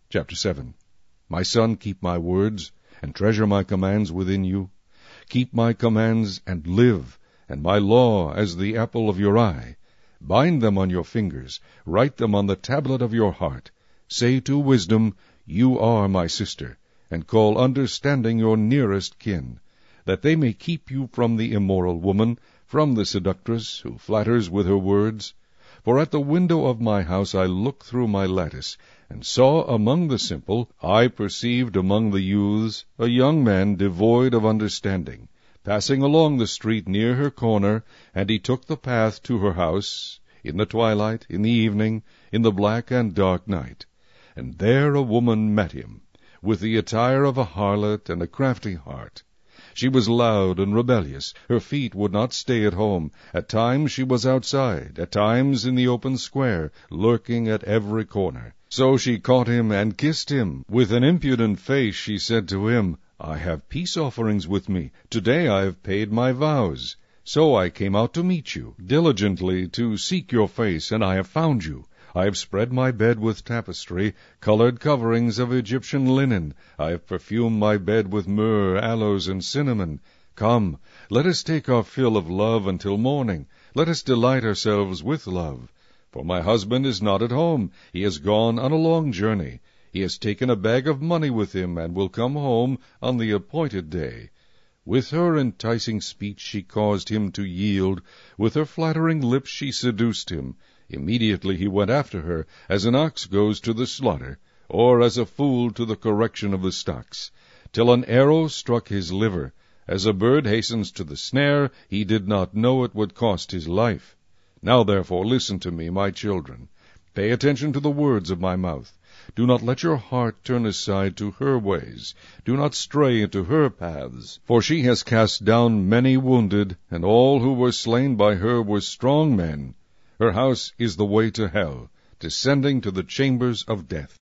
Chapter 7. My son, keep my words, and treasure my commands within you. Keep my commands, and live, and my law as the apple of your eye. Bind them on your fingers, write them on the tablet of your heart. Say to wisdom, You are my sister, and call understanding your nearest kin, that they may keep you from the immoral woman, from the seductress, who flatters with her words. For at the window of my house I looked through my lattice, and saw among the simple, I perceived among the youths, a young man devoid of understanding, passing along the street near her corner, and he took the path to her house, in the twilight, in the evening, in the black and dark night. And there a woman met him, with the attire of a harlot and a crafty heart. She was loud and rebellious. Her feet would not stay at home. At times she was outside, at times in the open square, lurking at every corner. So she caught him and kissed him. With an impudent face she said to him, I have peace offerings with me. Today I have paid my vows. So I came out to meet you, diligently to seek your face, and I have found you. I have spread my bed with tapestry, colored coverings of Egyptian linen. I have perfumed my bed with myrrh, aloes, and cinnamon. Come, let us take our fill of love until morning. Let us delight ourselves with love. For my husband is not at home. He has gone on a long journey. He has taken a bag of money with him, and will come home on the appointed day. With her enticing speech she caused him to yield. With her flattering lips she seduced him. Immediately he went after her, as an ox goes to the slaughter, or as a fool to the correction of the stocks, till an arrow struck his liver. As a bird hastens to the snare, he did not know it would cost his life. Now therefore listen to me, my children. Pay attention to the words of my mouth. Do not let your heart turn aside to her ways. Do not stray into her paths. For she has cast down many wounded, and all who were slain by her were strong men. Her house is the way to hell, descending to the chambers of death.